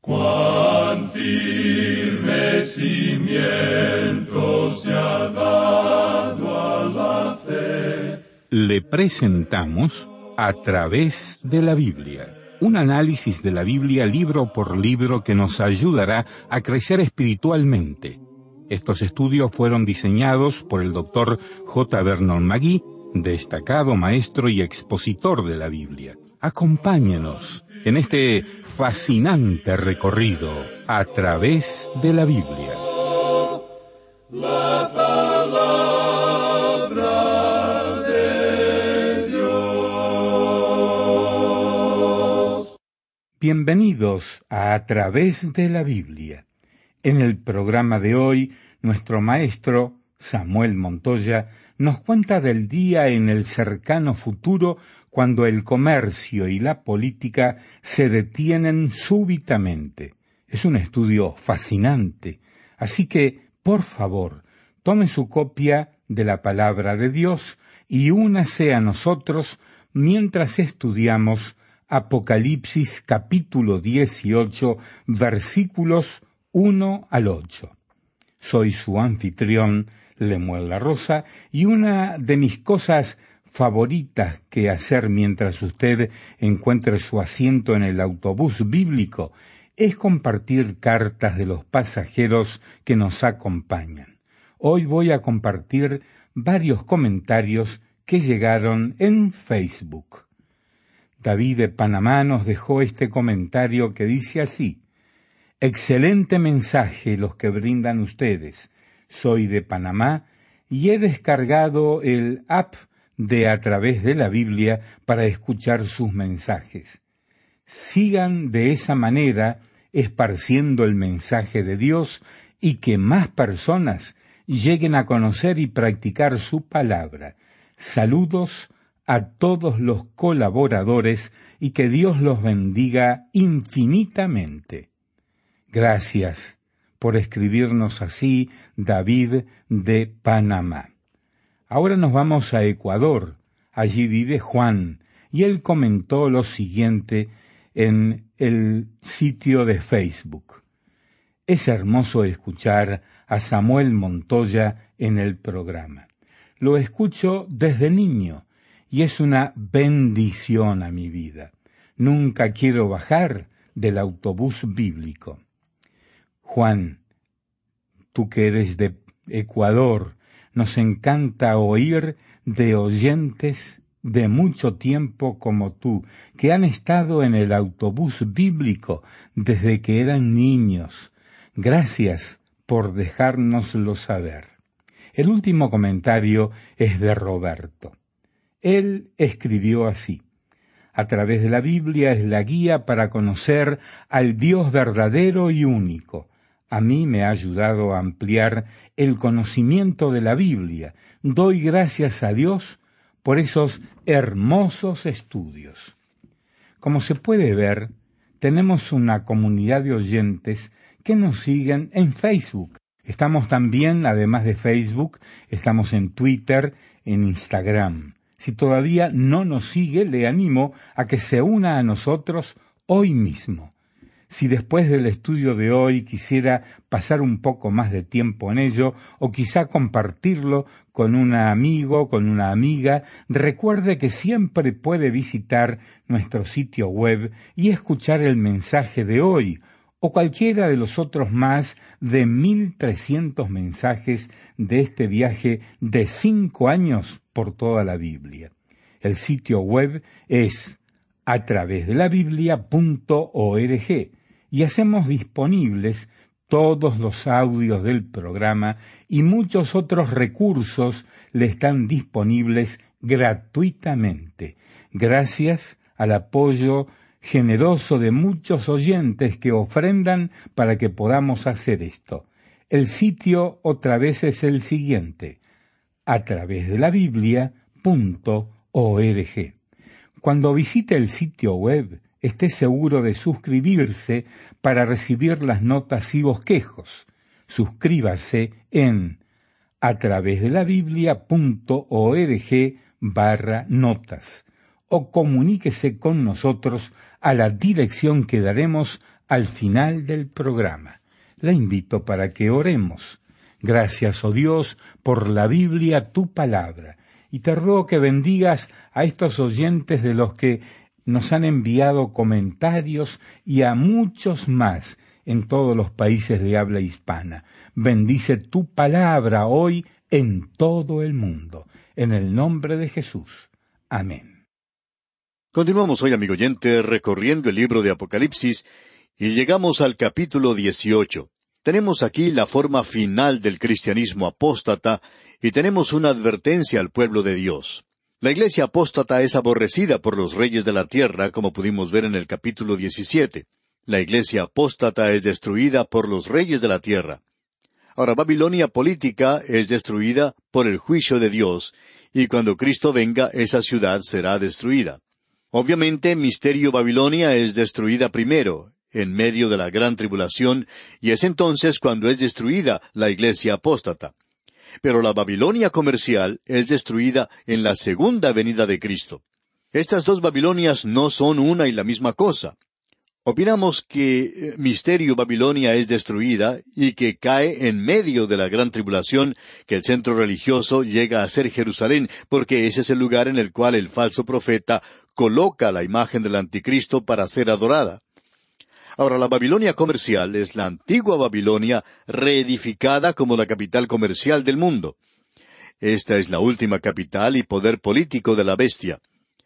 Cuán firme cimiento se ha dado a la fe. Le presentamos A través de la Biblia, un análisis de la Biblia libro por libro que nos ayudará a crecer espiritualmente. Estos estudios fueron diseñados por el Dr. J. Vernon McGee, destacado maestro y expositor de la Biblia. Acompáñenos en este fascinante recorrido a través de la Biblia. La palabra de Dios. Bienvenidos a través de la Biblia. En el programa de hoy, nuestro maestro, Samuel Montoya, nos cuenta del día en el cercano futuro cuando el comercio y la política se detienen súbitamente. Es un estudio fascinante, así que, por favor, tome su copia de la Palabra de Dios y únase a nosotros mientras estudiamos Apocalipsis capítulo 18, versículos 1 al 8. Soy su anfitrión, Lemuel La Rosa, y una de mis cosas favoritas que hacer mientras usted encuentre su asiento en el autobús bíblico es compartir cartas de los pasajeros que nos acompañan. Hoy voy a compartir varios comentarios que llegaron en Facebook. David de Panamá nos dejó este comentario que dice así: excelente mensaje los que brindan ustedes. Soy de Panamá y he descargado el app de A través de la Biblia para escuchar sus mensajes. Sigan de esa manera esparciendo el mensaje de Dios y que más personas lleguen a conocer y practicar su palabra. Saludos a todos los colaboradores y que Dios los bendiga infinitamente. Gracias por escribirnos así, David de Panamá. Ahora nos vamos a Ecuador. Allí vive Juan, y él comentó lo siguiente en el sitio de Facebook. Es hermoso escuchar a Samuel Montoya en el programa. Lo escucho desde niño, y es una bendición a mi vida. Nunca quiero bajar del autobús bíblico. Juan, tú que eres de Ecuador, nos encanta oír de oyentes de mucho tiempo como tú, que han estado en el autobús bíblico desde que eran niños. Gracias por dejárnoslo saber. El último comentario es de Roberto. Él escribió así: a través de la Biblia es la guía para conocer al Dios verdadero y único. A mí me ha ayudado a ampliar el conocimiento de la Biblia. Doy gracias a Dios por esos hermosos estudios. Como se puede ver, tenemos una comunidad de oyentes que nos siguen en Facebook. Estamos también, además de Facebook, estamos en Twitter, en Instagram. Si todavía no nos sigue, le animo a que se una a nosotros hoy mismo. Si después del estudio de hoy quisiera pasar un poco más de tiempo en ello, o quizá compartirlo con un amigo, con una amiga, recuerde que siempre puede visitar nuestro sitio web y escuchar el mensaje de hoy, o cualquiera de los otros más de 1.300 mensajes de este viaje de 5 años por toda la Biblia. El sitio web es atravesdelabiblia.org y hacemos disponibles todos los audios del programa y muchos otros recursos le están disponibles gratuitamente, gracias al apoyo generoso de muchos oyentes que ofrendan para que podamos hacer esto. El sitio otra vez es el siguiente: atravesdelabiblia.org. Cuando visite el sitio web, esté seguro de suscribirse para recibir las notas y bosquejos. Suscríbase en atravesdelabiblia.org/notas o comuníquese con nosotros a la dirección que daremos al final del programa. La invito para que oremos. Gracias, oh Dios, por la Biblia, tu palabra. Y te ruego que bendigas a estos oyentes de los que nos han enviado comentarios y a muchos más en todos los países de habla hispana. Bendice tu palabra hoy en todo el mundo. En el nombre de Jesús. Amén. Continuamos hoy, amigo oyente, recorriendo el libro de Apocalipsis y llegamos al capítulo 18. Tenemos aquí la forma final del cristianismo apóstata y tenemos una advertencia al pueblo de Dios. La iglesia apóstata es aborrecida por los reyes de la tierra, como pudimos ver en el capítulo 17. La iglesia apóstata es destruida por los reyes de la tierra. Ahora, Babilonia política es destruida por el juicio de Dios, y cuando Cristo venga, esa ciudad será destruida. Obviamente, Misterio Babilonia es destruida primero, en medio de la gran tribulación, y es entonces cuando es destruida la iglesia apóstata. Pero la Babilonia comercial es destruida en la segunda venida de Cristo. Estas dos Babilonias no son una y la misma cosa. Opinamos que Misterio Babilonia es destruida y que cae en medio de la gran tribulación, que el centro religioso llega a ser Jerusalén, porque ese es el lugar en el cual el falso profeta coloca la imagen del anticristo para ser adorada. Ahora, la Babilonia comercial es la antigua Babilonia reedificada como la capital comercial del mundo. Esta es la última capital y poder político de la bestia.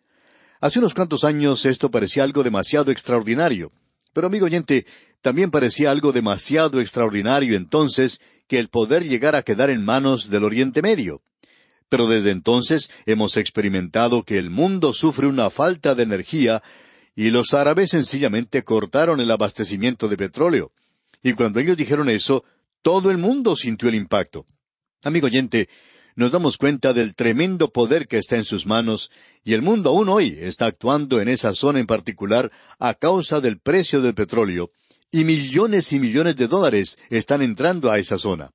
Hace unos cuantos años esto parecía algo demasiado extraordinario. Pero, amigo oyente, también parecía algo demasiado extraordinario entonces que el poder llegara a quedar en manos del Oriente Medio. Pero desde entonces hemos experimentado que el mundo sufre una falta de energía y los árabes sencillamente cortaron el abastecimiento de petróleo. Y cuando ellos dijeron eso, todo el mundo sintió el impacto. Amigo oyente, nos damos cuenta del tremendo poder que está en sus manos, y el mundo aún hoy está actuando en esa zona en particular a causa del precio del petróleo, y millones de dólares están entrando a esa zona.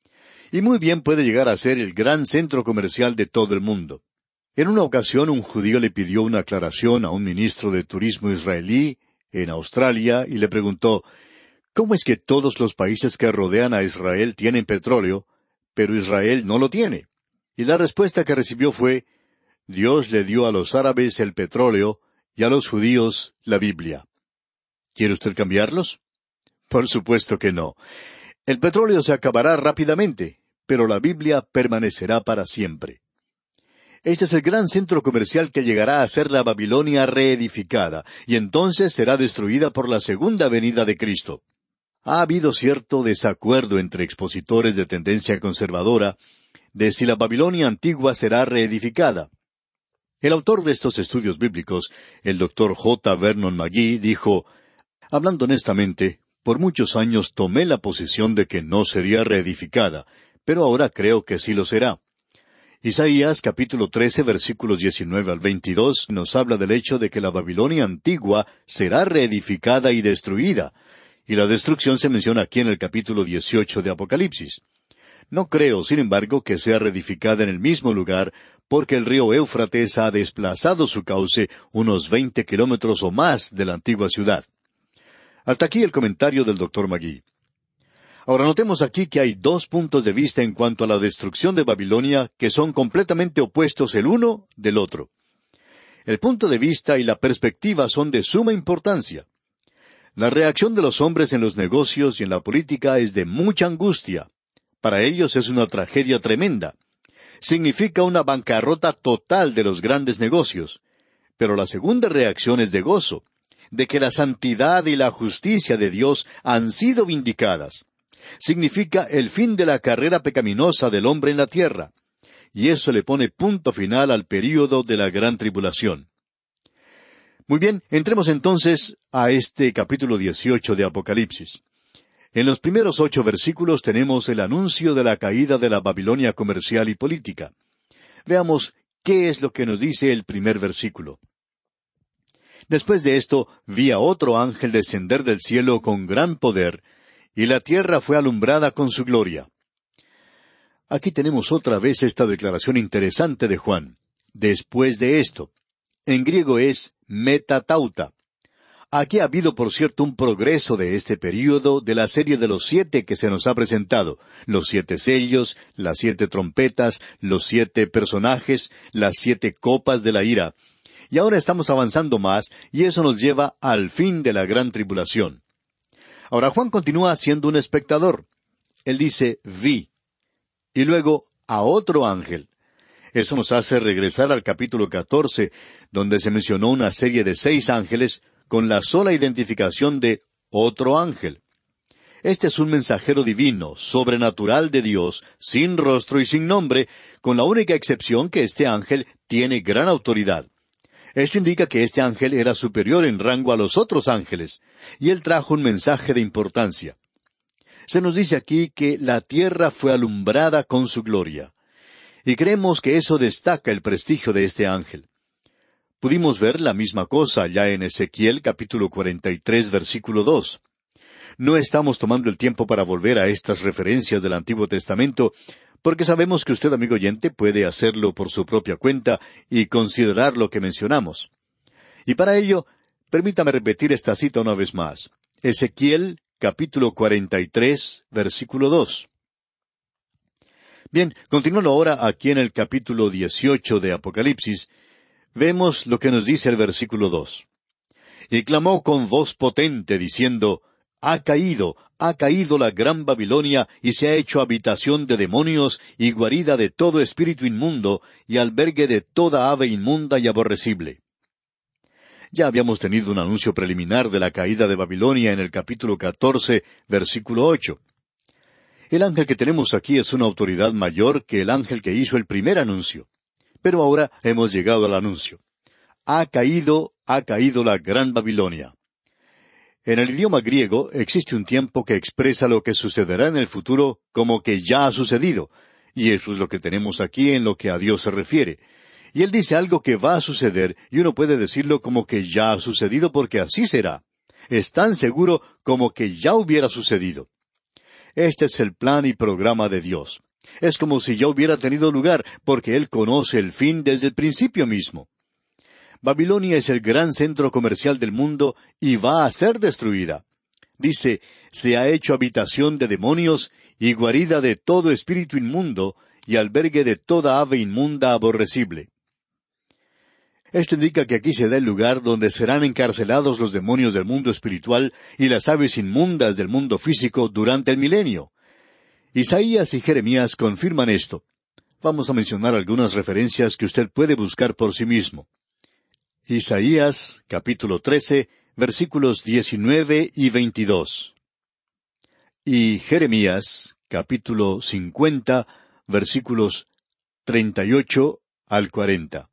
Y muy bien puede llegar a ser el gran centro comercial de todo el mundo. En una ocasión un judío le pidió una aclaración a un ministro de turismo israelí en Australia y le preguntó, ¿cómo es que todos los países que rodean a Israel tienen petróleo, pero Israel no lo tiene? Y la respuesta que recibió fue, Dios le dio a los árabes el petróleo y a los judíos la Biblia. ¿Quiere usted cambiarlos? Por supuesto que no. El petróleo se acabará rápidamente, pero la Biblia permanecerá para siempre. Este es el gran centro comercial que llegará a ser la Babilonia reedificada, y entonces será destruida por la segunda venida de Cristo. Ha habido cierto desacuerdo entre expositores de tendencia conservadora de si la Babilonia antigua será reedificada. El autor de estos estudios bíblicos, el Dr. J. Vernon McGee, dijo, hablando honestamente, por muchos años tomé la posición de que no sería reedificada, pero ahora creo que sí lo será. Isaías capítulo 13 versículos 19 al 22 nos habla del hecho de que la Babilonia antigua será reedificada y destruida, y la destrucción se menciona aquí en el capítulo 18 de Apocalipsis. No creo, sin embargo, que sea reedificada en el mismo lugar, porque el río Éufrates ha desplazado su cauce unos 20 kilómetros o más de la antigua ciudad. Hasta aquí el comentario del Dr. McGee. Ahora notemos aquí que hay dos puntos de vista en cuanto a la destrucción de Babilonia que son completamente opuestos el uno del otro. El punto de vista y la perspectiva son de suma importancia. La reacción de los hombres en los negocios y en la política es de mucha angustia. Para ellos es una tragedia tremenda. Significa una bancarrota total de los grandes negocios. Pero la segunda reacción es de gozo, de que la santidad y la justicia de Dios han sido vindicadas. Significa el fin de la carrera pecaminosa del hombre en la tierra. Y eso le pone punto final al período de la gran tribulación. Muy bien, entremos entonces a este capítulo 18 de Apocalipsis. En los primeros 8 versículos tenemos el anuncio de la caída de la Babilonia comercial y política. Veamos qué es lo que nos dice el primer versículo. Después de esto, vi a otro ángel descender del cielo con gran poder, y la tierra fue alumbrada con su gloria. Aquí tenemos otra vez esta declaración interesante de Juan. Después de esto. En griego es metatauta. Aquí ha habido, por cierto, un progreso de este período de la serie de los 7 que se nos ha presentado. Los 7 sellos, las 7 trompetas, los 7 personajes, las 7 copas de la ira. Y ahora estamos avanzando más, y eso nos lleva al fin de la gran tribulación. Ahora Juan continúa siendo un espectador. Él dice, vi. Y luego, a otro ángel. Eso nos hace regresar al capítulo 14, donde se mencionó una serie de 6 ángeles, con la sola identificación de otro ángel. Este es un mensajero divino, sobrenatural de Dios, sin rostro y sin nombre, con la única excepción que este ángel tiene gran autoridad. Esto indica que este ángel era superior en rango a los otros ángeles, y él trajo un mensaje de importancia. Se nos dice aquí que la tierra fue alumbrada con su gloria, y creemos que eso destaca el prestigio de este ángel. Pudimos ver la misma cosa ya en Ezequiel capítulo 43, versículo 2. No estamos tomando el tiempo para volver a estas referencias del Antiguo Testamento, porque sabemos que usted, amigo oyente, puede hacerlo por su propia cuenta y considerar lo que mencionamos. Y para ello, permítame repetir esta cita una vez más. Ezequiel capítulo 43, versículo 2. Bien, continuando ahora aquí en el capítulo 18 de Apocalipsis, vemos lo que nos dice el versículo 2. Y clamó con voz potente, diciendo, ha caído la gran Babilonia, y se ha hecho habitación de demonios, y guarida de todo espíritu inmundo, y albergue de toda ave inmunda y aborrecible. Ya habíamos tenido un anuncio preliminar de la caída de Babilonia en el capítulo 14, versículo 8. El ángel que tenemos aquí es una autoridad mayor que el ángel que hizo el primer anuncio. Pero ahora hemos llegado al anuncio. Ha caído la gran Babilonia. En el idioma griego existe un tiempo que expresa lo que sucederá en el futuro como que ya ha sucedido, y eso es lo que tenemos aquí en lo que a Dios se refiere. Y Él dice algo que va a suceder, y uno puede decirlo como que ya ha sucedido porque así será. Es tan seguro como que ya hubiera sucedido. Este es el plan y programa de Dios. Es como si ya hubiera tenido lugar, porque Él conoce el fin desde el principio mismo. Babilonia es el gran centro comercial del mundo y va a ser destruida. Dice, se ha hecho habitación de demonios y guarida de todo espíritu inmundo y albergue de toda ave inmunda aborrecible. Esto indica que aquí se da el lugar donde serán encarcelados los demonios del mundo espiritual y las aves inmundas del mundo físico durante el milenio. Isaías y Jeremías confirman esto. Vamos a mencionar algunas referencias que usted puede buscar por sí mismo. Isaías, capítulo 13, versículos 19 y 22. Y Jeremías, capítulo 50, versículos 38 al 40.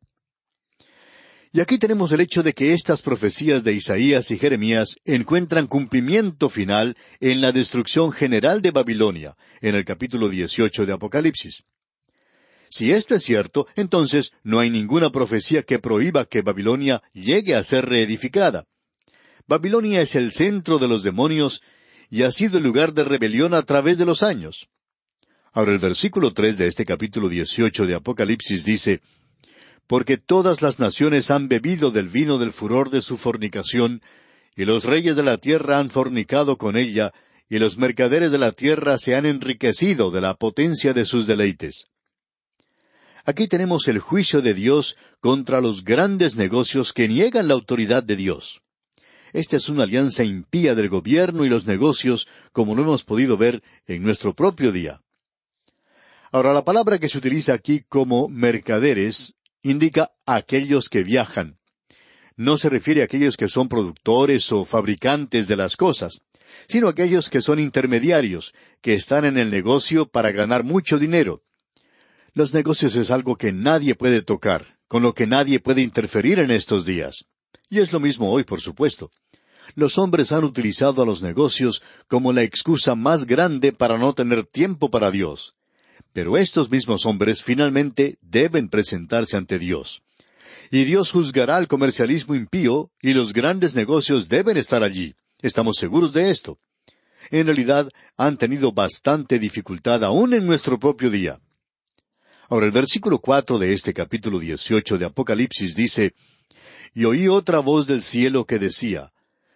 Y aquí tenemos el hecho de que estas profecías de Isaías y Jeremías encuentran cumplimiento final en la destrucción general de Babilonia, en el capítulo 18 de Apocalipsis. Si esto es cierto, entonces no hay ninguna profecía que prohíba que Babilonia llegue a ser reedificada. Babilonia es el centro de los demonios y ha sido el lugar de rebelión a través de los años. Ahora el versículo 3 de este capítulo 18 de Apocalipsis dice, porque todas las naciones han bebido del vino del furor de su fornicación, y los reyes de la tierra han fornicado con ella, y los mercaderes de la tierra se han enriquecido de la potencia de sus deleites. Aquí tenemos el juicio de Dios contra los grandes negocios que niegan la autoridad de Dios. Esta es una alianza impía del gobierno y los negocios, como lo hemos podido ver en nuestro propio día. Ahora, la palabra que se utiliza aquí como mercaderes indica a aquellos que viajan. No se refiere a aquellos que son productores o fabricantes de las cosas, sino a aquellos que son intermediarios, que están en el negocio para ganar mucho dinero. Los negocios es algo que nadie puede tocar, con lo que nadie puede interferir en estos días. Y es lo mismo hoy, por supuesto. Los hombres han utilizado a los negocios como la excusa más grande para no tener tiempo para Dios. Pero estos mismos hombres finalmente deben presentarse ante Dios. Y Dios juzgará al comercialismo impío y los grandes negocios deben estar allí. Estamos seguros de esto. En realidad, han tenido bastante dificultad aún en nuestro propio día. Ahora, el versículo 4 de este capítulo 18 de Apocalipsis dice, y oí otra voz del cielo que decía,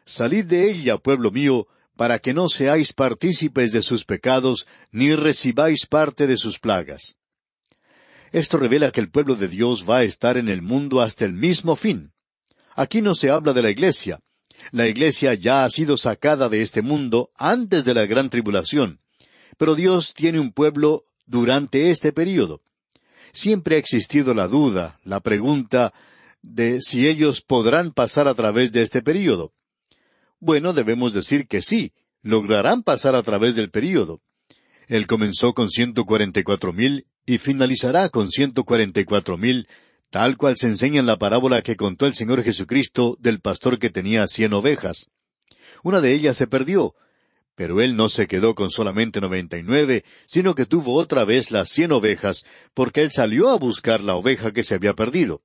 Salid de ella, pueblo mío, para que no seáis partícipes de sus pecados, ni recibáis parte de sus plagas. Esto revela que el pueblo de Dios va a estar en el mundo hasta el mismo fin. Aquí no se habla de la iglesia. La iglesia ya ha sido sacada de este mundo antes de la gran tribulación. Pero Dios tiene un pueblo durante este período. Siempre ha existido la duda, la pregunta de si ellos podrán pasar a través de este período. Bueno, debemos decir que sí, lograrán pasar a través del período. Él comenzó con 144,000 y finalizará con 144,000, tal cual se enseña en la parábola que contó el Señor Jesucristo del pastor que tenía 100 ovejas. Una de ellas se perdió, pero él no se quedó con solamente 99, sino que tuvo otra vez las 100 ovejas, porque él salió a buscar la oveja que se había perdido.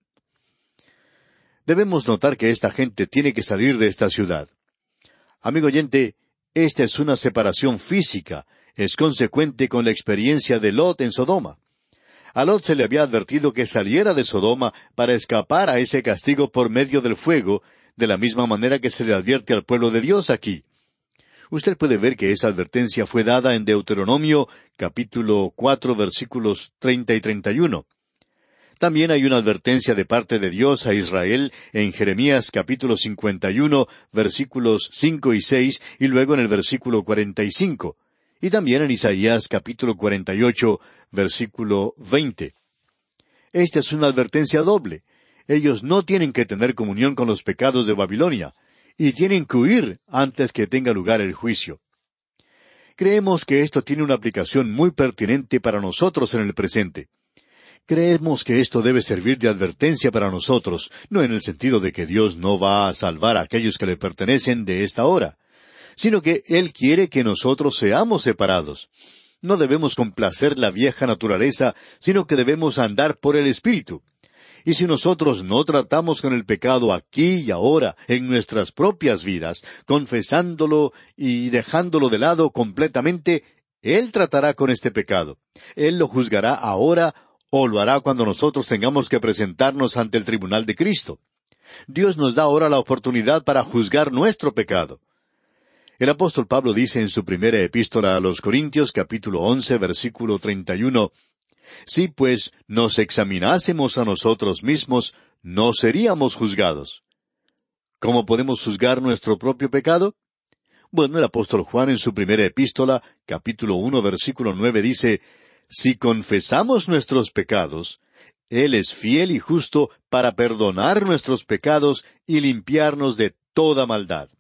Debemos notar que esta gente tiene que salir de esta ciudad. Amigo oyente, esta es una separación física, es consecuente con la experiencia de Lot en Sodoma. A Lot se le había advertido que saliera de Sodoma para escapar a ese castigo por medio del fuego, de la misma manera que se le advierte al pueblo de Dios aquí. Usted puede ver que esa advertencia fue dada en Deuteronomio capítulo 4 versículos 30 y 31. También hay una advertencia de parte de Dios a Israel en Jeremías capítulo 51 versículos 5 y 6 y luego en el versículo 45. Y también en Isaías capítulo 48 versículo 20. Esta es una advertencia doble. Ellos no tienen que tener comunión con los pecados de Babilonia, y tienen que huir antes que tenga lugar el juicio. Creemos que esto tiene una aplicación muy pertinente para nosotros en el presente. Creemos que esto debe servir de advertencia para nosotros, no en el sentido de que Dios no va a salvar a aquellos que le pertenecen de esta hora, sino que Él quiere que nosotros seamos separados. No debemos complacer la vieja naturaleza, sino que debemos andar por el Espíritu. Y si nosotros no tratamos con el pecado aquí y ahora, en nuestras propias vidas, confesándolo y dejándolo de lado completamente, Él tratará con este pecado. Él lo juzgará ahora o lo hará cuando nosotros tengamos que presentarnos ante el tribunal de Cristo. Dios nos da ahora la oportunidad para juzgar nuestro pecado. El apóstol Pablo dice en su primera epístola a los Corintios, capítulo 11, versículo 31, «Si pues nos examinásemos a nosotros mismos, no seríamos juzgados». ¿Cómo podemos juzgar nuestro propio pecado? Bueno, el apóstol Juan en su primera epístola, capítulo 1, versículo 9 dice, «Si confesamos nuestros pecados, Él es fiel y justo para perdonar nuestros pecados y limpiarnos de toda maldad».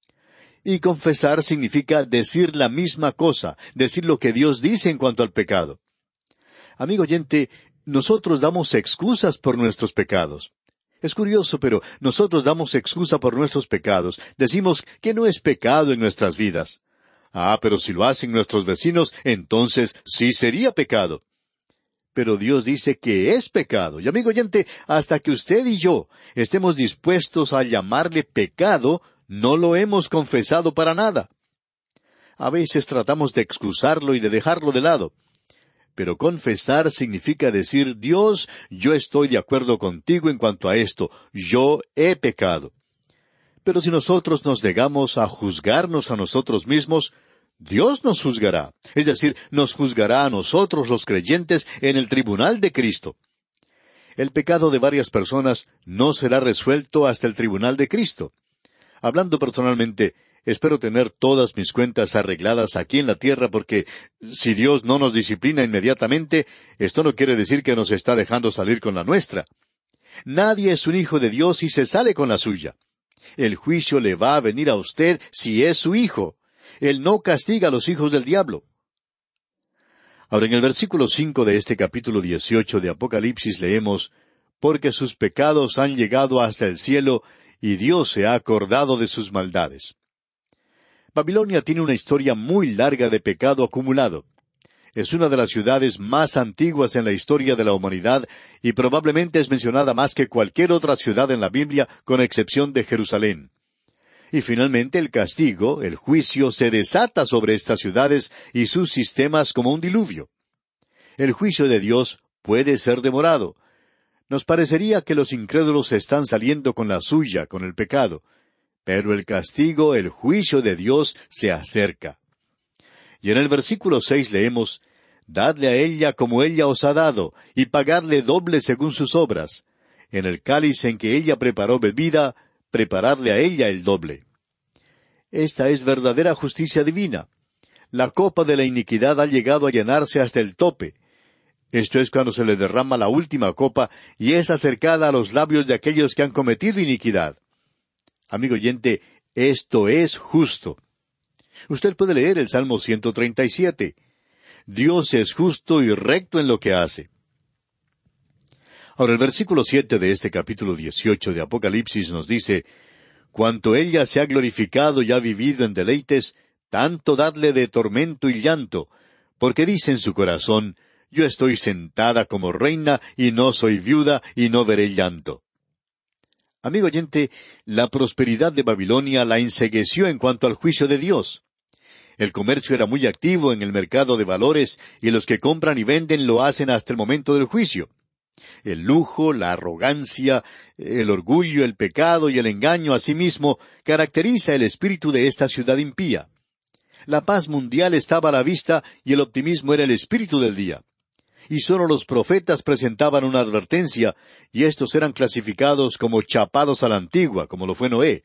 Y confesar significa decir la misma cosa, decir lo que Dios dice en cuanto al pecado. Amigo oyente, nosotros damos excusas por nuestros pecados. Es curioso, pero nosotros damos excusa por nuestros pecados. Decimos que no es pecado en nuestras vidas. Ah, pero si lo hacen nuestros vecinos, entonces sí sería pecado. Pero Dios dice que es pecado. Y amigo oyente, hasta que usted y yo estemos dispuestos a llamarle pecado, no lo hemos confesado para nada. A veces tratamos de excusarlo y de dejarlo de lado. Pero confesar significa decir, Dios, yo estoy de acuerdo contigo en cuanto a esto, yo he pecado. Pero si nosotros nos negamos a juzgarnos a nosotros mismos, Dios nos juzgará, es decir, nos juzgará a nosotros los creyentes en el tribunal de Cristo. El pecado de varias personas no será resuelto hasta el tribunal de Cristo. Hablando personalmente, espero tener todas mis cuentas arregladas aquí en la tierra porque si Dios no nos disciplina inmediatamente, esto no quiere decir que nos está dejando salir con la nuestra. Nadie es un hijo de Dios y se sale con la suya. El juicio le va a venir a usted si es su hijo. Él no castiga a los hijos del diablo. Ahora, en el versículo 5 de este capítulo 18 de Apocalipsis leemos, «Porque sus pecados han llegado hasta el cielo, y Dios se ha acordado de sus maldades». Babilonia tiene una historia muy larga de pecado acumulado. Es una de las ciudades más antiguas en la historia de la humanidad y probablemente es mencionada más que cualquier otra ciudad en la Biblia, con excepción de Jerusalén. Y finalmente el castigo, el juicio, se desata sobre estas ciudades y sus sistemas como un diluvio. El juicio de Dios puede ser demorado. Nos parecería que los incrédulos están saliendo con la suya, con el pecado. pero el castigo, el juicio de Dios se acerca. Y en el versículo 6 leemos, «Dadle a ella como ella os ha dado, y pagadle doble según sus obras. En el cáliz en que ella preparó bebida, preparadle a ella el doble». Esta es verdadera justicia divina. La copa de la iniquidad ha llegado a llenarse hasta el tope. Esto es cuando se le derrama la última copa y es acercada a los labios de aquellos que han cometido iniquidad. Amigo oyente, esto es justo. Usted puede leer el Salmo 137. Dios es justo y recto en lo que hace. Ahora el versículo 7 de este capítulo 18 de Apocalipsis nos dice, «Cuanto ella se ha glorificado y ha vivido en deleites, tanto dadle de tormento y llanto, porque dice en su corazón, yo estoy sentada como reina y no soy viuda y no veré llanto». Amigo oyente, la prosperidad de Babilonia la encegueció en cuanto al juicio de Dios. El comercio era muy activo en el mercado de valores y los que compran y venden lo hacen hasta el momento del juicio. El lujo, la arrogancia, el orgullo, el pecado y el engaño asimismo caracteriza el espíritu de esta ciudad impía. La paz mundial estaba a la vista y el optimismo era el espíritu del día. Y sólo los profetas presentaban una advertencia, y estos eran clasificados como chapados a la antigua, como lo fue Noé.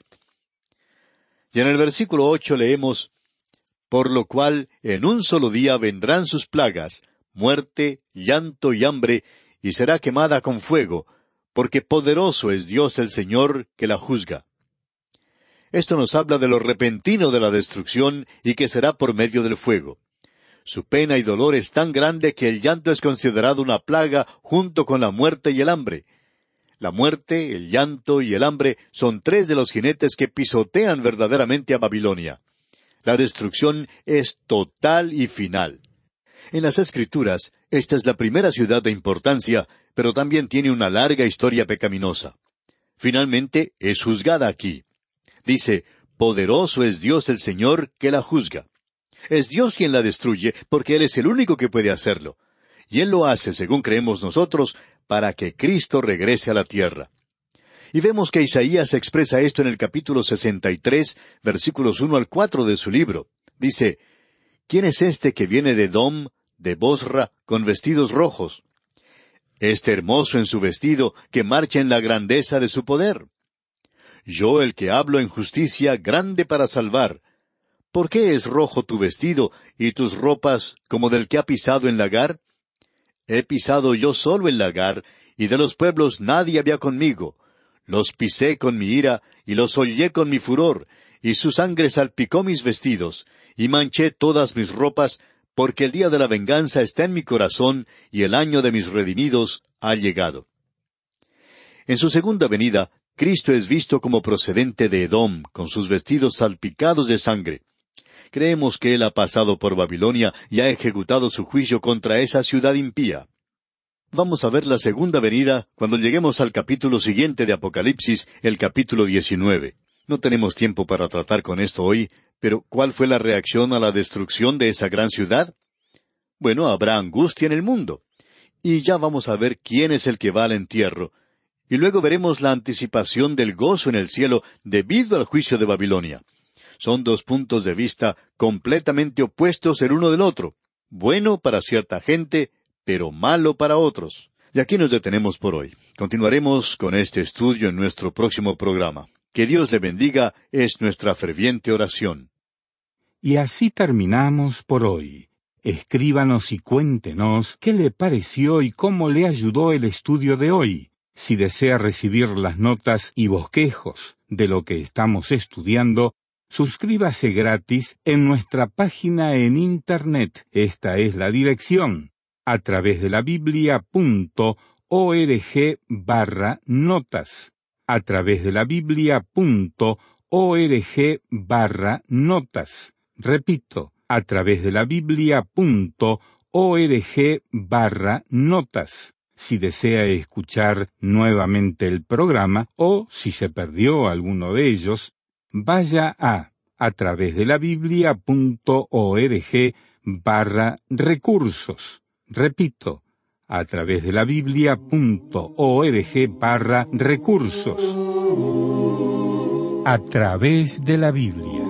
Y en el versículo 8 leemos, «Por lo cual en un solo día vendrán sus plagas, muerte, llanto y hambre, y será quemada con fuego, porque poderoso es Dios el Señor que la juzga». Esto nos habla de lo repentino de la destrucción y que será por medio del fuego. Su pena y dolor es tan grande que el llanto es considerado una plaga junto con la muerte y el hambre. La muerte, el llanto y el hambre son tres de los jinetes que pisotean verdaderamente a Babilonia. La destrucción es total y final. En las Escrituras, esta es la primera ciudad de importancia, pero también tiene una larga historia pecaminosa. Finalmente, es juzgada aquí. Dice, «Poderoso es Dios el Señor que la juzga». Es Dios quien la destruye, porque Él es el único que puede hacerlo. Y Él lo hace, según creemos nosotros, para que Cristo regrese a la tierra. Y vemos que Isaías expresa esto en el capítulo 63, versículos 1 al 4 de su libro. Dice, «¿Quién es este que viene de Edom, de Bosra, con vestidos rojos? Este hermoso en su vestido, que marcha en la grandeza de su poder. Yo, el que hablo en justicia, grande para salvar. ¿Por qué es rojo tu vestido, y tus ropas como del que ha pisado en lagar? He pisado yo solo el lagar, y de los pueblos nadie había conmigo. Los pisé con mi ira, y los hollé con mi furor, y su sangre salpicó mis vestidos, y manché todas mis ropas, porque el día de la venganza está en mi corazón, y el año de mis redimidos ha llegado». En su segunda venida, Cristo es visto como procedente de Edom, con sus vestidos salpicados de sangre. Creemos que Él ha pasado por Babilonia y ha ejecutado su juicio contra esa ciudad impía. Vamos a ver la segunda venida cuando lleguemos al capítulo siguiente de Apocalipsis, el capítulo 19. No tenemos tiempo para tratar con esto hoy, pero ¿cuál fue la reacción a la destrucción de esa gran ciudad? Bueno, habrá angustia en el mundo. Y ya vamos a ver quién es el que va al entierro. Y luego veremos la anticipación del gozo en el cielo debido al juicio de Babilonia. Son dos puntos de vista completamente opuestos el uno del otro. Bueno para cierta gente, pero malo para otros. Y aquí nos detenemos por hoy. Continuaremos con este estudio en nuestro próximo programa. Que Dios le bendiga es nuestra ferviente oración. Y así terminamos por hoy. Escríbanos y cuéntenos qué le pareció y cómo le ayudó el estudio de hoy. Si desea recibir las notas y bosquejos de lo que estamos estudiando, suscríbase gratis en nuestra página en Internet. Esta es la dirección, atravesdelabiblia.org/notas. atravesdelabiblia.org/notas. Repito, atravesdelabiblia.org/notas. Si desea escuchar nuevamente el programa o si se perdió alguno de ellos, vaya a atravesdelabiblia.org/recursos. Repito, atravesdelabiblia.org/recursos. a través de la Biblia.